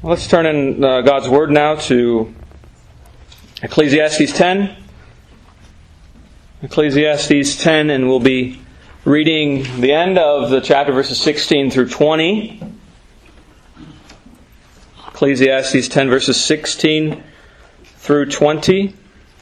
Let's turn in God's Word now to Ecclesiastes 10. Ecclesiastes 10, and we'll be reading the end of the chapter, verses 16 through 20. Ecclesiastes 10, verses 16 through 20.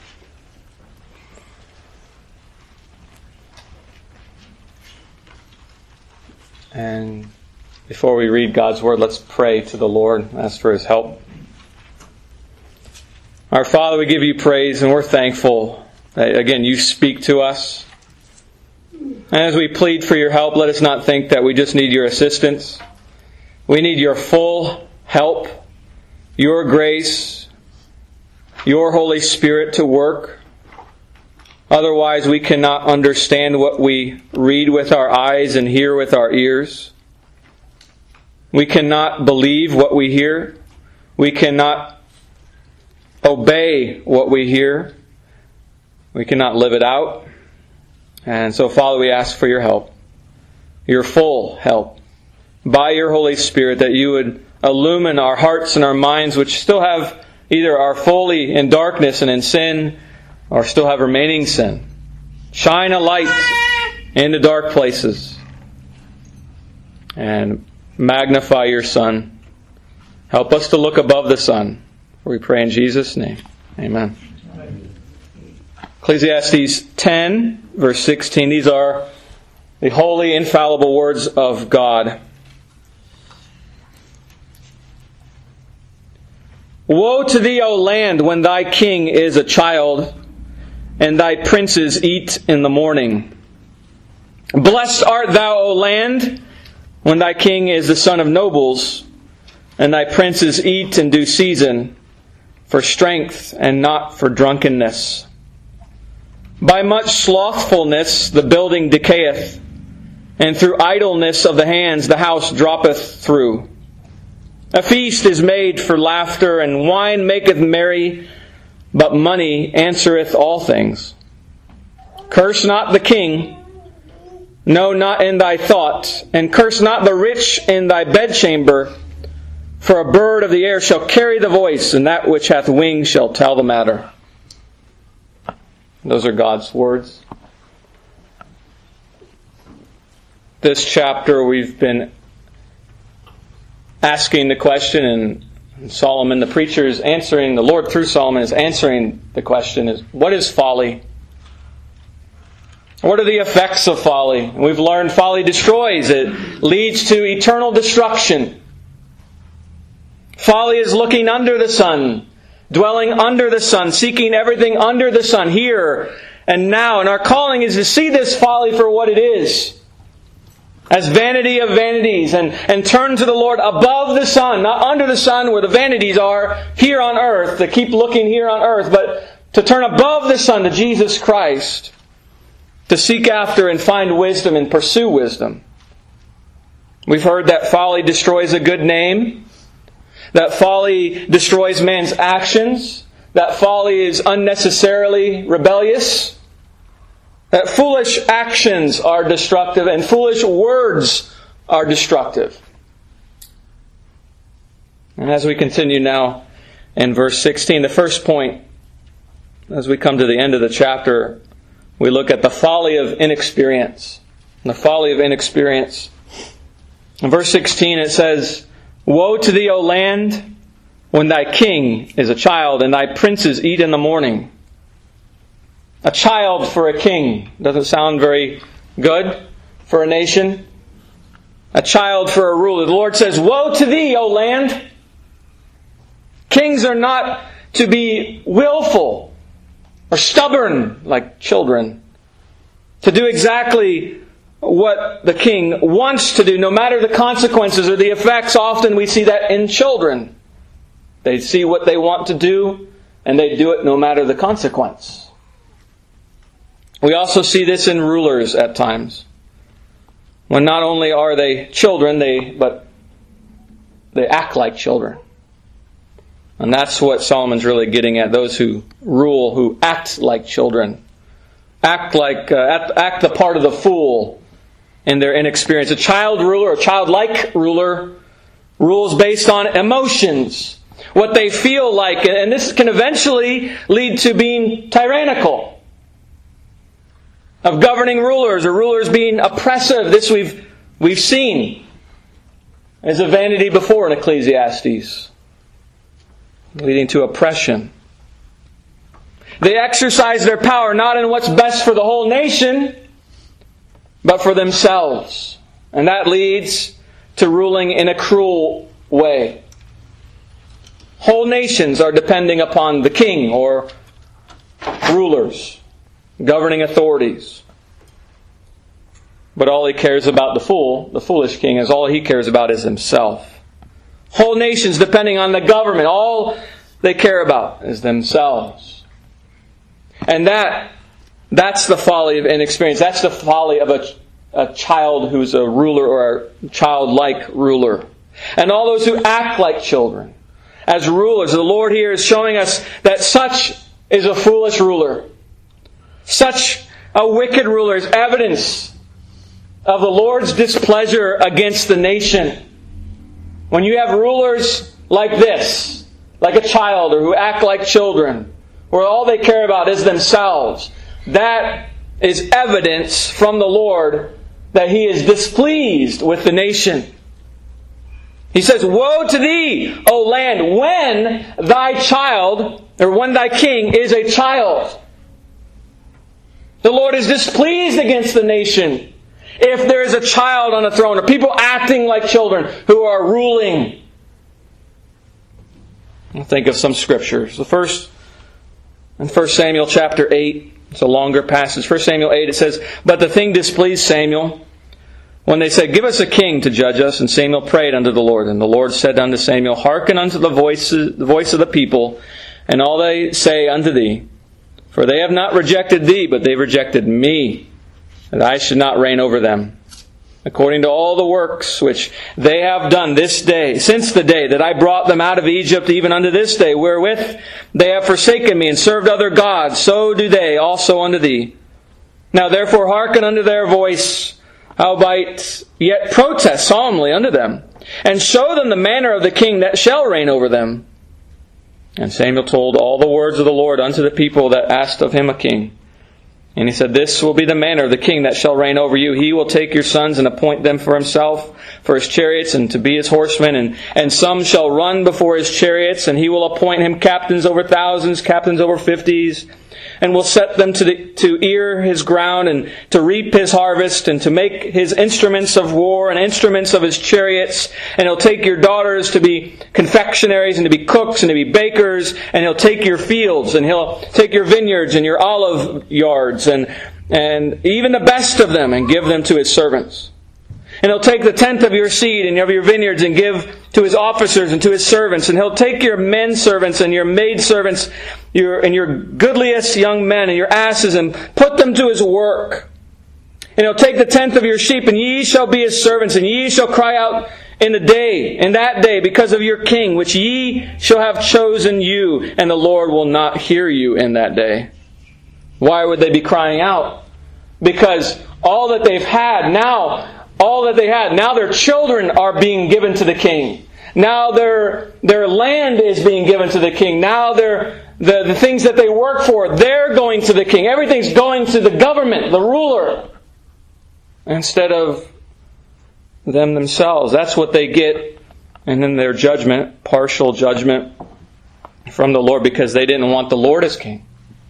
And before we read God's Word, let's pray to the Lord, ask for His help. Our Father, we give You praise, and we're thankful that, again, You speak to us. And as we plead for Your help, let us not think that we just need Your assistance. We need Your full help, Your grace, Your Holy Spirit to work. Otherwise, we cannot understand what we read with our eyes and hear with our ears. We cannot believe what we hear. We cannot obey what we hear. We cannot live it out. And so, Father, we ask for Your help, Your full help, by Your Holy Spirit, that You would illumine our hearts and our minds, which still have either are fully in darkness and in sin, or still have remaining sin. Shine a light in the dark places. And magnify Your Son. Help us to look above the sun. We pray in Jesus' name. Amen. Ecclesiastes 10, verse 16. These are the holy, infallible words of God. Woe to thee, O land, when thy king is a child, and thy princes eat in the morning. Blessed art thou, O land, when thy king is the son of nobles, and thy princes eat in due season, for strength and not for drunkenness. By much slothfulness the building decayeth, and through idleness of the hands the house droppeth through. A feast is made for laughter, and wine maketh merry, but money answereth all things. Curse not the king, no, not in thy thought, and curse not the rich in thy bedchamber, for a bird of the air shall carry the voice, and that which hath wings shall tell the matter. Those are God's words. This chapter we've been asking the question, and Solomon, the preacher, is answering, the Lord through Solomon is answering the question, is what is folly? What are the effects of folly? We've learned folly destroys. It leads to eternal destruction. Folly is looking under the sun, dwelling under the sun, seeking everything under the sun, here and now. And our calling is to see this folly for what it is, as vanity of vanities, and turn to the Lord above the sun, not under the sun where the vanities are here on earth, to keep looking here on earth, but to turn above the sun to Jesus Christ, to seek after and find wisdom and pursue wisdom. We've heard that folly destroys a good name, that folly destroys man's actions, that folly is unnecessarily rebellious, that foolish actions are destructive and foolish words are destructive. And as we continue now in verse 16, the first point, as we come to the end of the chapter, we look at the folly of inexperience. The folly of inexperience. In verse 16 it says, Woe to thee, O land, when thy king is a child, and thy princes eat in the morning. A child for a king. Doesn't sound very good for a nation. A child for a ruler. The Lord says, Woe to thee, O land! Kings are not to be willful or stubborn like children, to do exactly what the king wants to do, no matter the consequences or the effects. Often we see that in children. They see what they want to do, and they do it no matter the consequence. We also see this in rulers at times, when not only are they children, but they act like children. And that's what Solomon's really getting at. Those who rule, who act like children. Act the part of the fool in their inexperience. A child ruler, a childlike ruler, Rules based on emotions, what they feel like. And this can eventually lead to being tyrannical. Of governing rulers or rulers being oppressive. This we've seen as a vanity before in Ecclesiastes, leading to oppression. They exercise their power not in what's best for the whole nation, but for themselves. And that leads to ruling in a cruel way. Whole nations are depending upon the king or rulers, governing authorities. But all he cares about the foolish king, is all he cares about is himself. Whole nations depending on the government, all they care about is themselves. And that's the folly of inexperience. That's the folly of a child who's a ruler or a childlike ruler. And all those who act like children as rulers. The Lord here is showing us that such is a foolish ruler. Such a wicked ruler is evidence of the Lord's displeasure against the nation. When you have rulers like this, like a child, or who act like children, where all they care about is themselves, that is evidence from the Lord that He is displeased with the nation. He says, "Woe to thee, O land, when thy child, or when thy king is a child." The Lord is displeased against the nation if there is a child on a throne, or people acting like children who are ruling. I'll think of some scriptures. The first, in 1 Samuel chapter 8, it's a longer passage. 1 Samuel 8, it says, "But the thing displeased Samuel, when they said, Give us a king to judge us. And Samuel prayed unto the Lord. And the Lord said unto Samuel, Hearken unto the voice of the people, and all they say unto thee. For they have not rejected thee, but they rejected me, that I should not reign over them. According to all the works which they have done this day, since the day that I brought them out of Egypt, even unto this day, wherewith they have forsaken me and served other gods, so do they also unto thee. Now therefore hearken unto their voice, howbeit yet protest solemnly unto them, and show them the manner of the king that shall reign over them." And Samuel told all the words of the Lord unto the people that asked of him a king. And he said, "This will be the manner of the king that shall reign over you. He will take your sons and appoint them for himself, for his chariots, and to be his horsemen. And some shall run before his chariots, and he will appoint him captains over thousands, captains over 50s, and will set them to ear his ground, and to reap his harvest, and to make his instruments of war and instruments of his chariots. And he'll take your daughters to be confectionaries, and to be cooks, and to be bakers. And he'll take your fields, and he'll take your vineyards and your olive yards, and even the best of them, and give them to his servants. And he'll take the tenth of your seed and of your vineyards, and give to his officers and to his servants. And he'll take your men servants and your maid servants, and your goodliest young men and your asses, and put them to his work. And he'll take the tenth of your sheep, and ye shall be his servants, and ye shall cry out in that day, because of your king, which ye shall have chosen you, and the Lord will not hear you in that day." Why would they be crying out? Because all that they've had now, now their children are being given to the king. Now their land is being given to the king. Now the things that they work for, they're going to the king. Everything's going to the government, the ruler, instead of them themselves. That's what they get. And then their judgment, partial judgment from the Lord, because they didn't want the Lord as king.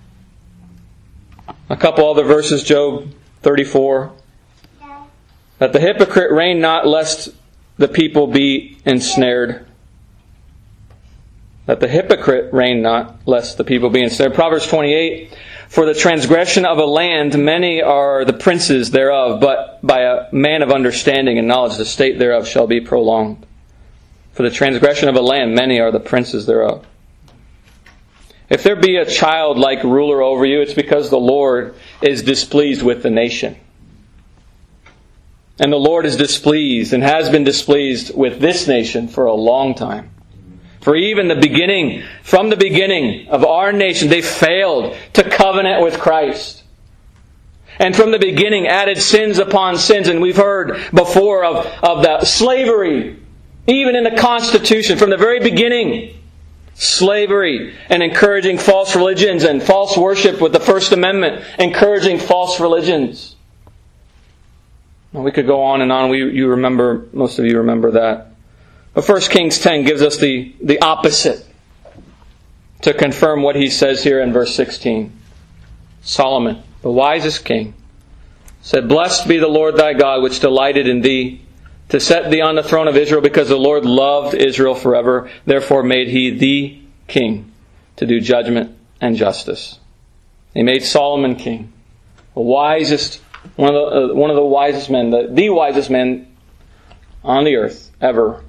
A couple other verses, Job 34. "That the hypocrite reign not, lest the people be ensnared." That the hypocrite reign not, lest the people be ensnared. Proverbs 28. "For the transgression of a land, many are the princes thereof, but by a man of understanding and knowledge the state thereof shall be prolonged." For the transgression of a land, many are the princes thereof. If there be a child-like ruler over you, it's because the Lord is displeased with the nation. And the Lord is displeased and has been displeased with this nation for a long time. For even from the beginning of our nation, they failed to covenant with Christ. And from the beginning added sins upon sins. And we've heard before of the slavery Even in the Constitution, from the very beginning, slavery and encouraging false religions and false worship with the First Amendment, encouraging false religions. Well, we could go on and on. You remember, most of you remember that. But 1 Kings 10 gives us the opposite to confirm what he says here in verse 16. Solomon, the wisest king, said, "Blessed be the Lord thy God, which delighted in thee, to set thee on the throne of Israel, because the Lord loved Israel forever. Therefore made he thee king, to do judgment and justice." He made Solomon king, the wisest, one of the wisest men, the wisest man on the earth ever,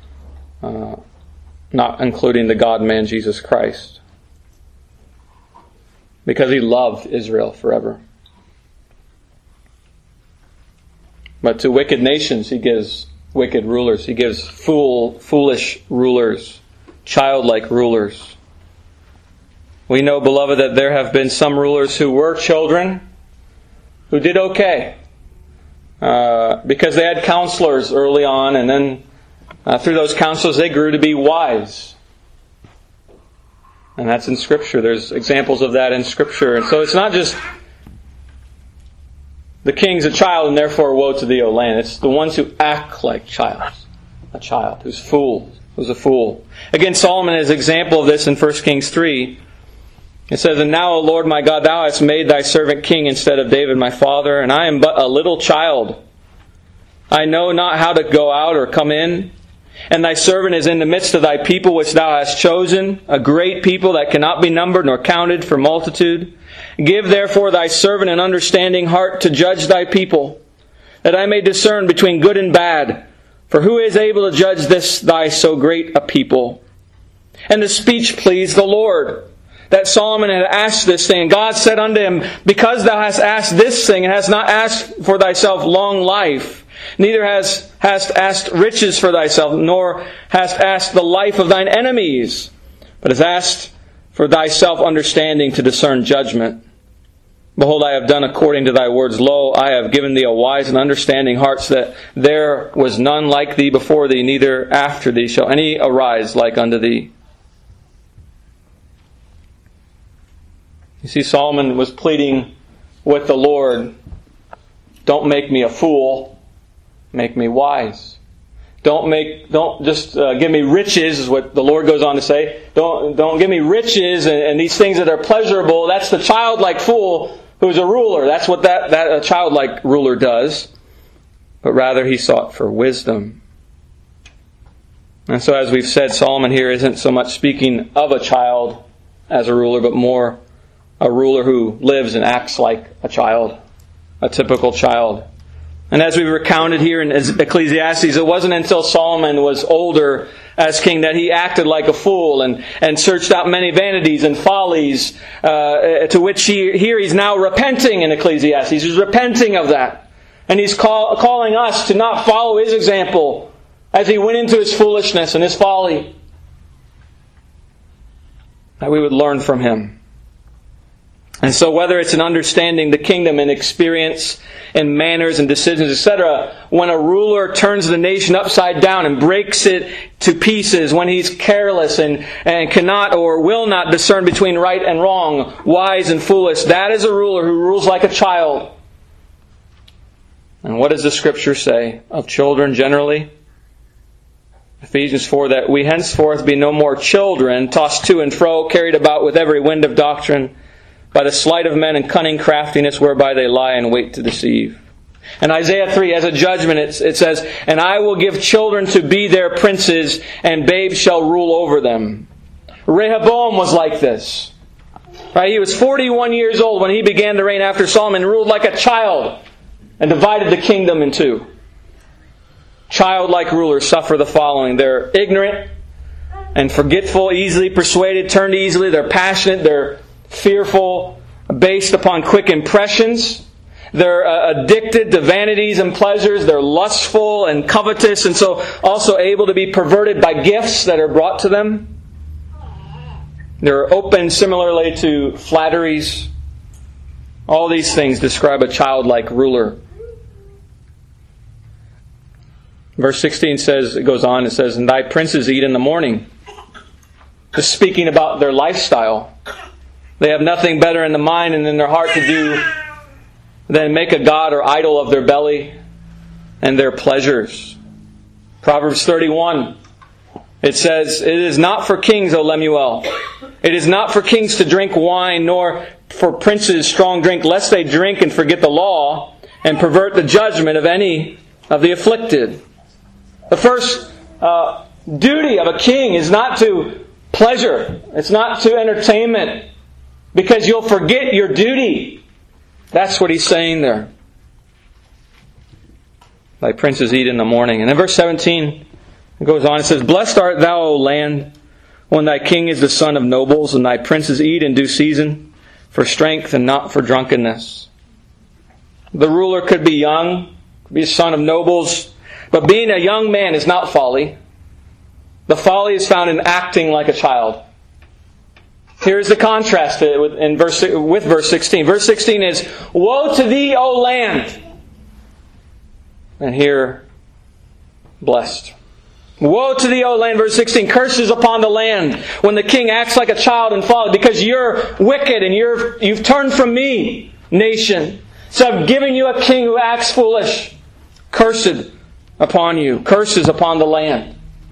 not including the God-man Jesus Christ, because he loved Israel forever. But to wicked nations he gives wicked rulers. He gives foolish rulers, childlike rulers. We know, beloved, that there have been some rulers who were children who did okay. Because they had counselors early on, and then through those counselors they grew to be wise. And that's in Scripture. There's examples of that in Scripture. And so it's not just the king's a child and therefore woe to thee, O land. It's the ones who act like a child who's a fool. Again, Solomon is an example of this in 1 Kings 3. It says, "And now, O Lord my God, thou hast made thy servant king instead of David my father, and I am but a little child. I know not how to go out or come in. And thy servant is in the midst of thy people which thou hast chosen, a great people that cannot be numbered nor counted for multitude. Give therefore thy servant an understanding heart to judge thy people, that I may discern between good and bad. For who is able to judge this thy so great a people?" And the speech pleased the Lord, that Solomon had asked this thing. And God said unto him, "Because thou hast asked this thing, and hast not asked for thyself long life, neither hast asked riches for thyself, nor hast asked the life of thine enemies, but hast asked for thyself understanding to discern judgment. Behold, I have done according to thy words. Lo, I have given thee a wise and understanding heart, so that there was none like thee before thee, neither after thee shall any arise like unto thee." You see, Solomon was pleading with the Lord, "Don't make me a fool, make me wise. Don't just give me riches," is what the Lord goes on to say. Don't give me riches and these things that are pleasurable. That's the childlike fool who's a ruler. That's what that a childlike ruler does. But rather he sought for wisdom. And so, as we've said, Solomon here isn't so much speaking of a child as a ruler, but more a ruler who lives and acts like a child, a typical child. And as we've recounted here in Ecclesiastes, it wasn't until Solomon was older as king that he acted like a fool and searched out many vanities and follies, to which he's now repenting in Ecclesiastes. He's repenting of that. And he's calling us to not follow his example as he went into his foolishness and his folly. That we would learn from him. And so whether it's in understanding the kingdom and experience and manners and decisions, etc., when a ruler turns the nation upside down and breaks it to pieces, when he's careless and cannot or will not discern between right and wrong, wise and foolish, that is a ruler who rules like a child. And what does the Scripture say of children generally? Ephesians 4, that we henceforth be no more children, tossed to and fro, carried about with every wind of doctrine, by the sleight of men and cunning craftiness whereby they lie in wait to deceive. And Isaiah 3, as a judgment, it says, "And I will give children to be their princes, and babes shall rule over them." Rehoboam was like this. Right? He was 41 years old when he began to reign after Solomon, ruled like a child, and divided the kingdom in two. Childlike rulers suffer the following. They're ignorant and forgetful, easily persuaded, turned easily. They're passionate. They're fearful, based upon quick impressions. They're addicted to vanities and pleasures. They're lustful and covetous, and so also able to be perverted by gifts that are brought to them. They're open similarly to flatteries. All these things describe a childlike ruler. Verse 16 says, it goes on, it says, and thy princes eat in the morning. Just speaking about their lifestyle. They have nothing better in the mind and in their heart to do than make a god or idol of their belly and their pleasures. Proverbs 31, it says, it is not for kings, O Lemuel. It is not for kings to drink wine, nor for princes strong drink, lest they drink and forget the law and pervert the judgment of any of the afflicted. The first duty of a king is not to pleasure. It's not to entertainment, because you'll forget your duty. That's what he's saying there. Thy princes eat in the morning. And then verse 17, it goes on, it says, blessed art thou, O land, when thy king is the son of nobles, and thy princes eat in due season, for strength and not for drunkenness. The ruler could be young, could be a son of nobles, but being a young man is not folly. The folly is found in acting like a child. Here's the contrast with verse 16. Verse 16 is, woe to thee, O land! And here, blessed. Woe to thee, O land, verse 16. Curses upon the land when the king acts like a child in folly, because you're wicked and you've turned from me, nation. So I've given you a king who acts foolish. Cursed upon you. Curses upon the land.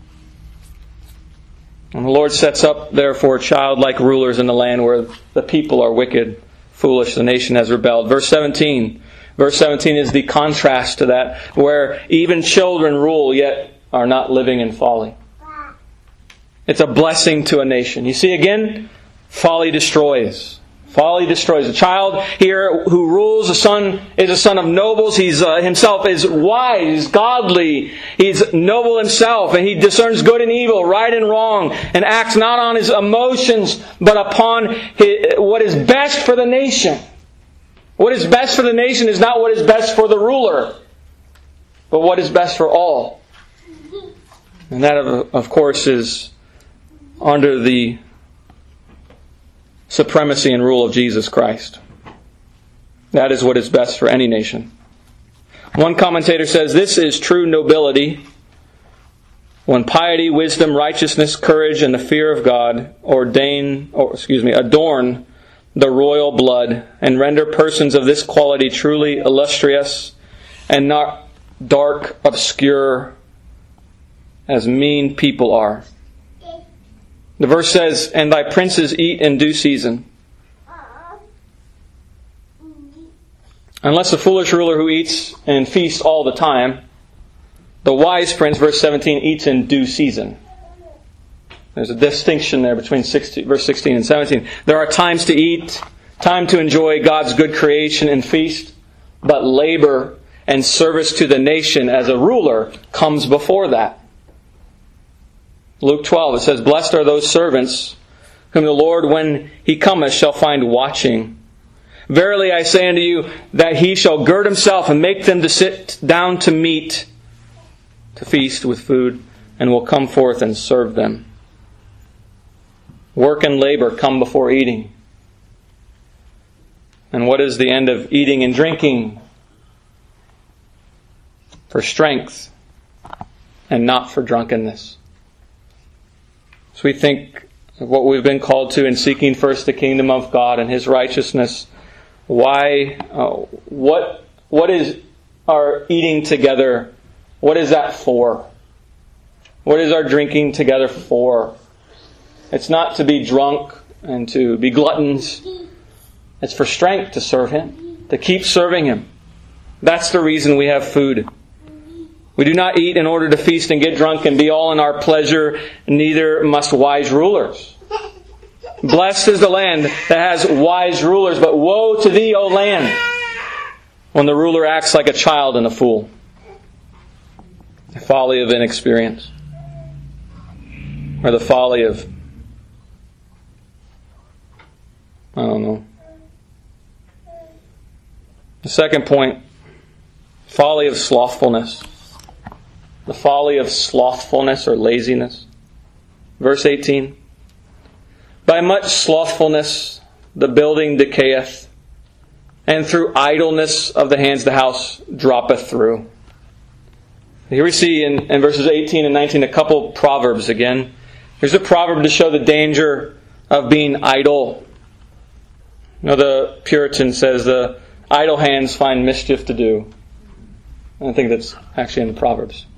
And the Lord sets up, therefore, childlike rulers in the land where the people are wicked, foolish, the nation has rebelled. Verse 17. Verse 17 is the contrast to that, where even children rule, yet are not living in folly. It's a blessing to a nation. You see again, folly destroys. Folly destroys. A child here who rules, a son is a son of nobles. He's himself is wise, he's godly, he's noble himself, and he discerns good and evil, right and wrong, and acts not on his emotions, but upon what is best for the nation. What is best for the nation is not what is best for the ruler, but what is best for all. And that, of course, is under the supremacy and rule of Jesus Christ. That is what is best for any nation. One commentator says, this is true nobility, when piety, wisdom, righteousness, courage, and the fear of God adorn the royal blood and render persons of this quality truly illustrious and not dark, obscure, as mean people are. The verse says, and thy princes eat in due season. Unless the foolish ruler who eats and feasts all the time, the wise prince, verse 17, eats in due season. There's a distinction there between verse 16 and 17. There are times to eat, time to enjoy God's good creation and feast, but labor and service to the nation as a ruler comes before that. Luke 12, it says, blessed are those servants whom the Lord, when He cometh, shall find watching. Verily I say unto you, that He shall gird Himself and make them to sit down to meat, to feast with food, and will come forth and serve them. Work and labor come before eating. And what is the end of eating and drinking? For strength, and not for drunkenness. So we think of what we've been called to in seeking first the kingdom of God and His righteousness. Why? What is our eating together? What is that for? What is our drinking together for? It's not to be drunk and to be gluttons. It's for strength to serve Him, to keep serving Him. That's the reason we have food. We do not eat in order to feast and get drunk and be all in our pleasure, neither must wise rulers. Blessed is the land that has wise rulers, but woe to thee, O land, when the ruler acts like a child and a fool. The folly of inexperience. Or the folly of, I don't know. The second point, folly of slothfulness. The folly of slothfulness or laziness. Verse 18. By much slothfulness the building decayeth, and through idleness of the hands the house droppeth through. Here we see in verses 18 and 19 a couple proverbs again. Here's a proverb to show the danger of being idle. You know, the Puritan says, the idle hands find mischief to do. I think that's actually in the Proverbs.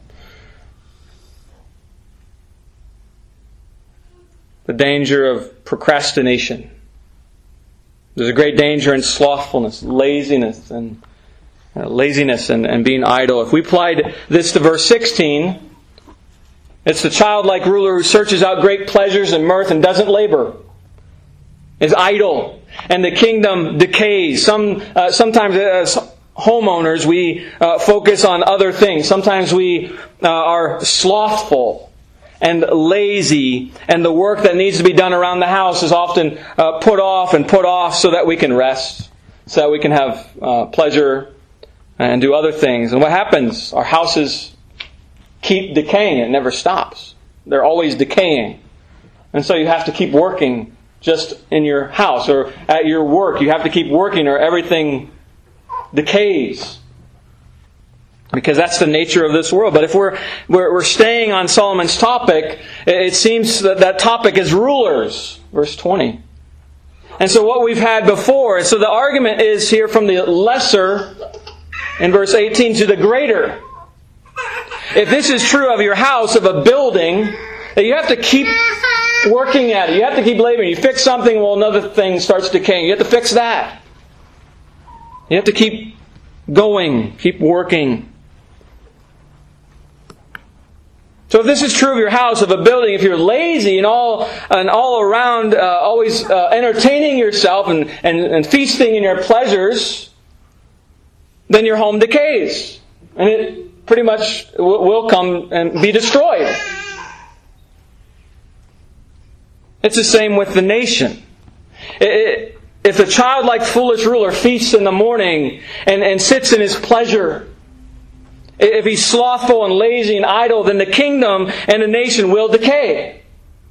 The danger of procrastination. There's a great danger in slothfulness, laziness, and being idle. If we applied this to verse 16, it's the childlike ruler who searches out great pleasures and mirth and doesn't labor, is idle, and the kingdom decays. Sometimes as homeowners we focus on other things. Sometimes we are slothful and lazy, and the work that needs to be done around the house is often put off so that we can rest, so that we can have pleasure and do other things. And what happens? Our houses keep decaying. It never stops. They're always decaying. And so you have to keep working just in your house or at your work. You have to keep working or everything decays. Because that's the nature of this world. But if we're staying on Solomon's topic, it seems that topic is rulers. Verse 20. And so what we've had before, so the argument is here from the lesser in verse 18 to the greater. If this is true of your house, of a building, that you have to keep working at it. You have to keep laboring. You fix something, well, another thing starts decaying. You have to fix that. You have to keep going, keep working. So if this is true of your house, of a building, if you're lazy and all around always entertaining yourself and feasting in your pleasures, then your home decays. And it pretty much will come and be destroyed. It's the same with the nation. If the childlike foolish ruler feasts in the morning and sits in his pleasure, if he's slothful and lazy and idle, then the kingdom and the nation will decay.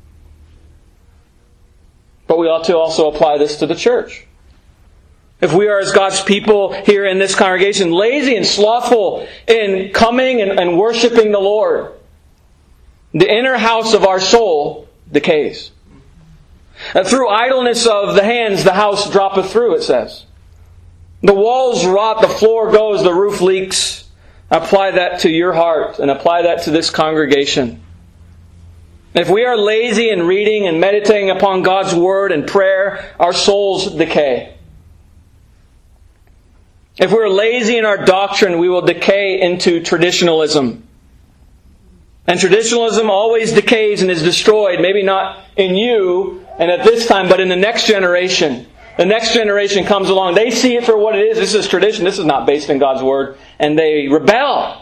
But we ought to also apply this to the church. If we are, as God's people here in this congregation, lazy and slothful in coming and worshiping the Lord, the inner house of our soul decays. Through idleness of the hands, the house droppeth through, it says. The walls rot, the floor goes, the roof leaks. Apply that to your heart and apply that to this congregation. If we are lazy in reading and meditating upon God's Word and prayer, our souls decay. If we're lazy in our doctrine, we will decay into traditionalism. And traditionalism always decays and is destroyed, maybe not in you and at this time, but in the next generation. The next generation comes along. They see it for what it is. This is tradition. This is not based in God's Word. And they rebel.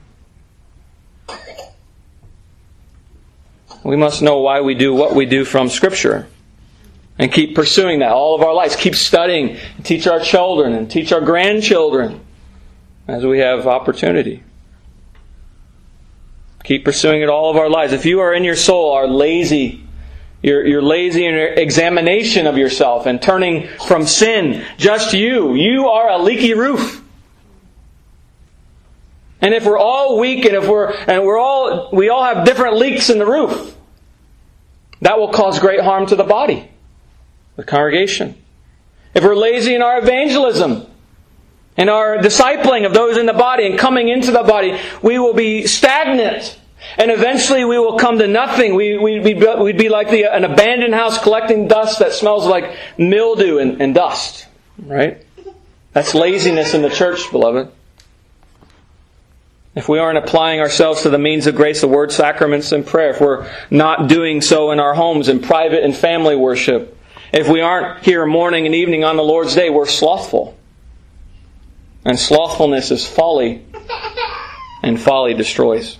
We must know why we do what we do from Scripture. And keep pursuing that all of our lives. Keep studying. Teach our children and teach our grandchildren as we have opportunity. Keep pursuing it all of our lives. If you are in your soul are lazy, you're lazy in your examination of yourself and turning from sin, just you are a leaky roof. And if we're all weak and we all have different leaks in the roof, that will cause great harm to the body, the congregation. If we're lazy in our evangelism and our discipling of those in the body and coming into the body, we will be stagnant. And eventually we will come to nothing. We'd be like an abandoned house collecting dust that smells like mildew and dust. Right? That's laziness in the church, beloved. If we aren't applying ourselves to the means of grace, the Word, sacraments, and prayer, if we're not doing so in our homes, in private and family worship, if we aren't here morning and evening on the Lord's Day, we're slothful. And slothfulness is folly, and folly destroys.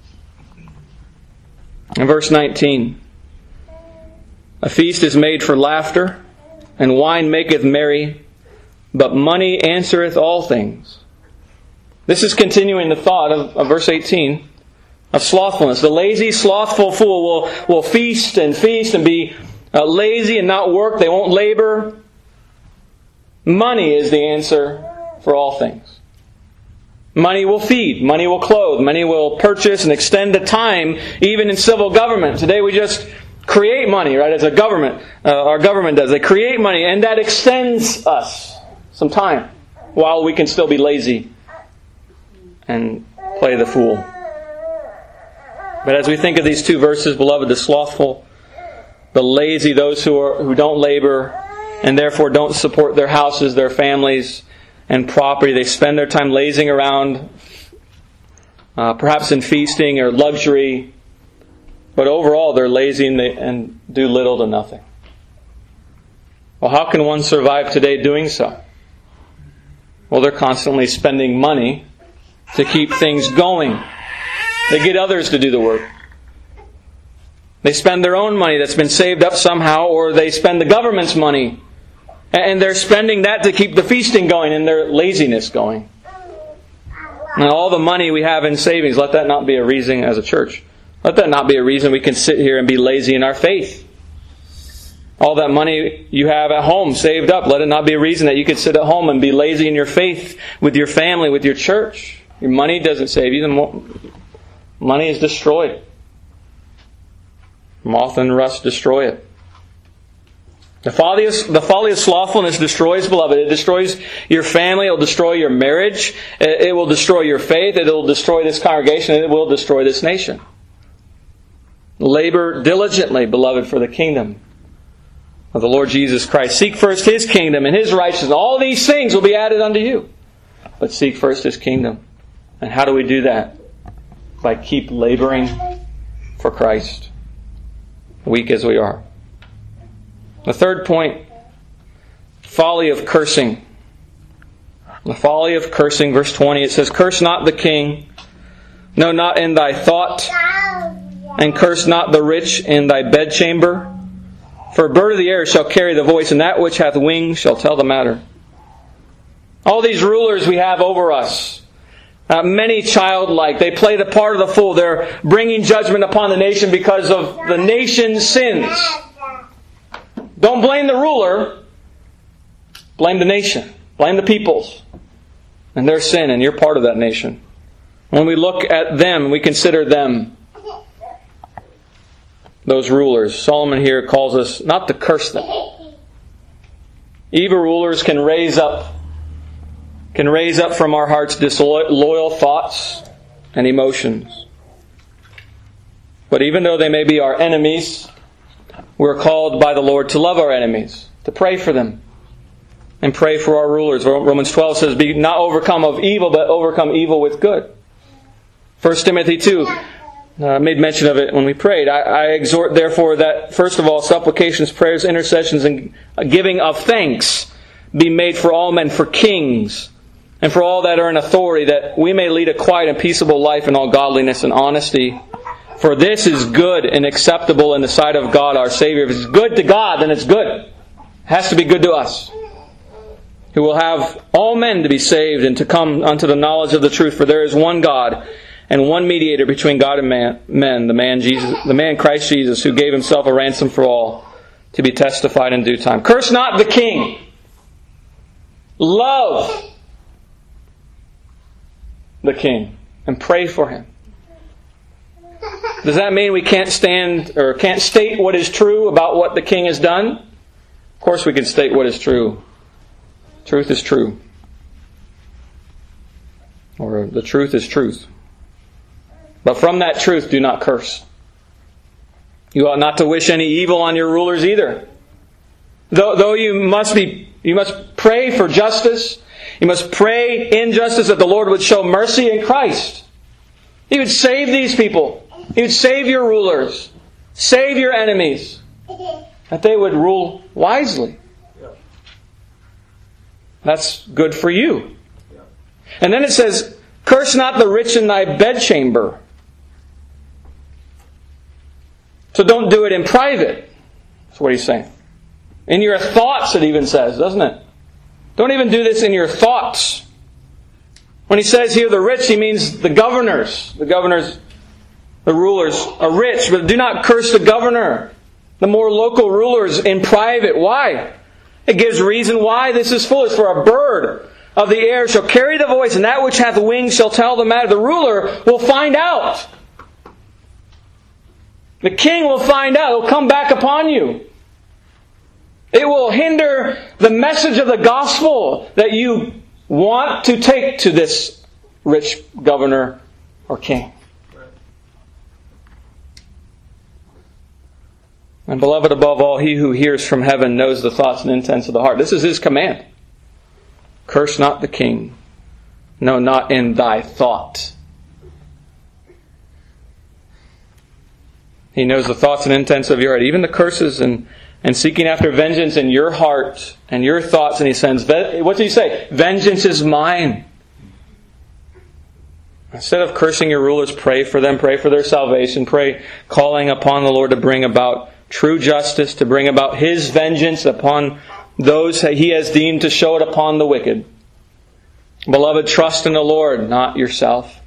In verse 19, a feast is made for laughter, and wine maketh merry, but money answereth all things. This is continuing the thought of verse 18 of slothfulness. The lazy, slothful fool will feast and be lazy and not work. They won't labor. Money is the answer for all things. Money will feed. Money will clothe. Money will purchase and extend the time, even in civil government. Today we just create money, right, as a government. Our government does. They create money, and that extends us some time while we can still be lazy and play the fool. But as we think of these two verses, beloved, the slothful, the lazy, those who don't labor and therefore don't support their houses, their families, and property. They spend their time lazing around, perhaps in feasting or luxury. But overall, they're lazy and do little to nothing. Well, how can one survive today doing so? Well, they're constantly spending money to keep things going. They get others to do the work. They spend their own money that's been saved up somehow, or they spend the government's money. And they're spending that to keep the feasting going and their laziness going. And all the money we have in savings, let that not be a reason as a church. Let that not be a reason we can sit here and be lazy in our faith. All that money you have at home saved up, let it not be a reason that you could sit at home and be lazy in your faith with your family, with your church. Your money doesn't save you. Money is destroyed. Moth and rust destroy it. The folly of slothfulness destroys, beloved. It destroys your family. It will destroy your marriage. It will destroy your faith. It will destroy this congregation. And it will destroy this nation. Labor diligently, beloved, for the kingdom of the Lord Jesus Christ. Seek first His kingdom and His righteousness. All these things will be added unto you. But seek first His kingdom. And how do we do that? By keep laboring for Christ, weak as we are. The third point, folly of cursing. The folly of cursing, verse 20, it says, "Curse not the king, no, not in thy thought, and curse not the rich in thy bedchamber. For a bird of the air shall carry the voice, and that which hath wings shall tell the matter." All these rulers we have over us, many childlike, they play the part of the fool. They're bringing judgment upon the nation because of the nation's sins. Don't blame the ruler. Blame the nation. Blame the peoples and their sin, and you're part of that nation. When we look at them, we consider them, those rulers. Solomon here calls us not to curse them. Evil rulers can raise up from our hearts disloyal thoughts and emotions. But even though they may be our enemies, we're called by the Lord to love our enemies, to pray for them, and pray for our rulers. Romans 12 says, "Be not overcome of evil, but overcome evil with good." 1 Timothy 2, I made mention of it when we prayed. I exhort, therefore, that first of all, supplications, prayers, intercessions, and giving of thanks be made for all men, for kings, and for all that are in authority, that we may lead a quiet and peaceable life in all godliness and honesty. For this is good and acceptable in the sight of God our Savior. If it's good to God, then it's good. It has to be good to us. Who will have all men to be saved and to come unto the knowledge of the truth. For there is one God and one mediator between God and men, the man Christ Jesus, who gave Himself a ransom for all, to be testified in due time. Curse not the king. Love the king and pray for him. Does that mean we can't stand or can't state what is true about what the king has done? Of course we can state what is true. Truth is true. Or the truth is truth. But from that truth, do not curse. You ought not to wish any evil on your rulers either. Though you must pray for justice. You must pray in justice that the Lord would show mercy in Christ. He would save these people. He would save your rulers. Save your enemies. That they would rule wisely. That's good for you. And then it says, curse not the rich in thy bedchamber. So don't do it in private. That's what he's saying. In your thoughts, it even says, doesn't it? Don't even do this in your thoughts. When he says here the rich, he means the governors. The rulers are rich, but do not curse the governor. The more local rulers in private. Why? It gives reason why this is foolish. For a bird of the air shall carry the voice, and that which hath wings shall tell the matter. The ruler will find out. The king will find out. It will come back upon you. It will hinder the message of the gospel that you want to take to this rich governor or king. And beloved, above all, he who hears from heaven knows the thoughts and intents of the heart. This is his command. Curse not the king. No, not in thy thought. He knows the thoughts and intents of your heart. Even the curses and seeking after vengeance in your heart and your thoughts. And he sends, what did he say? Vengeance is mine. Instead of cursing your rulers, pray for them. Pray for their salvation. Pray calling upon the Lord to bring about true justice, to bring about His vengeance upon those He has deemed to show it upon the wicked. Beloved, trust in the Lord, not yourself.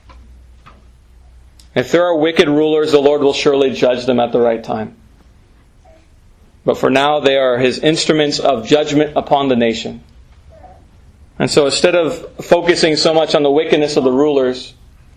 If there are wicked rulers, the Lord will surely judge them at the right time. But for now, they are His instruments of judgment upon the nation. And so instead of focusing so much on the wickedness of the rulers,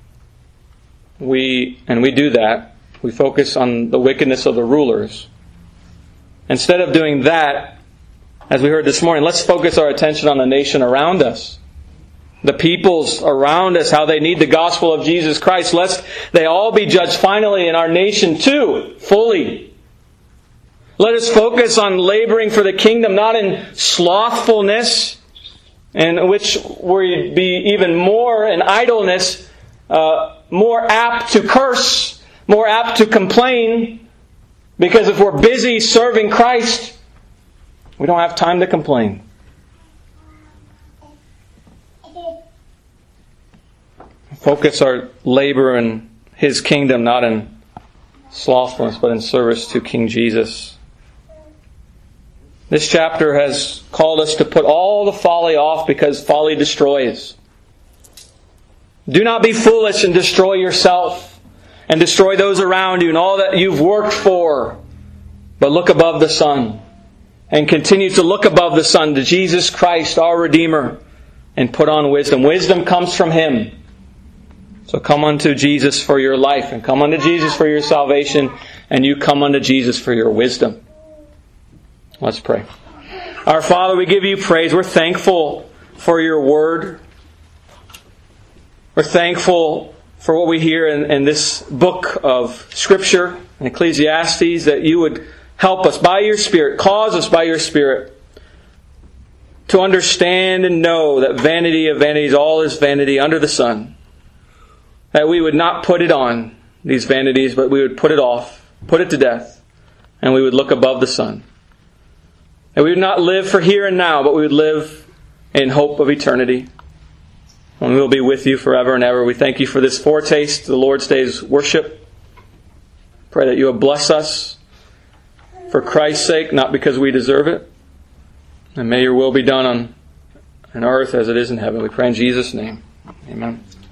we do that. We focus on the wickedness of the rulers. Instead of doing that, as we heard this morning, let's focus our attention on the nation around us. The peoples around us, how they need the gospel of Jesus Christ, lest they all be judged finally in our nation too, fully. Let us focus on laboring for the kingdom, not in slothfulness, in which we'd be even more in idleness, more apt to curse, more apt to complain, because if we're busy serving Christ, we don't have time to complain. Focus our labor in His kingdom, not in slothfulness, but in service to King Jesus. This chapter has called us to put all the folly off because folly destroys. Do not be foolish and destroy yourself and destroy those around you and all that you've worked for. But look above the sun and continue to look above the sun to Jesus Christ, our Redeemer, and put on wisdom. Wisdom comes from Him. So come unto Jesus for your life, and come unto Jesus for your salvation, and you come unto Jesus for your wisdom. Let's pray. Our Father, we give You praise. We're thankful for Your Word. We're thankful for what we hear in this book of Scripture, in Ecclesiastes, that You would help us by Your Spirit, cause us by Your Spirit to understand and know that vanity of vanities, all is vanity under the sun. That we would not put it on, these vanities, but we would put it off, put it to death, and we would look above the sun. That we would not live for here and now, but we would live in hope of eternity. And we will be with You forever and ever. We thank You for this foretaste of the Lord's Day's worship. Pray that You will bless us for Christ's sake, not because we deserve it. And may Your will be done on earth as it is in heaven. We pray in Jesus' name. Amen.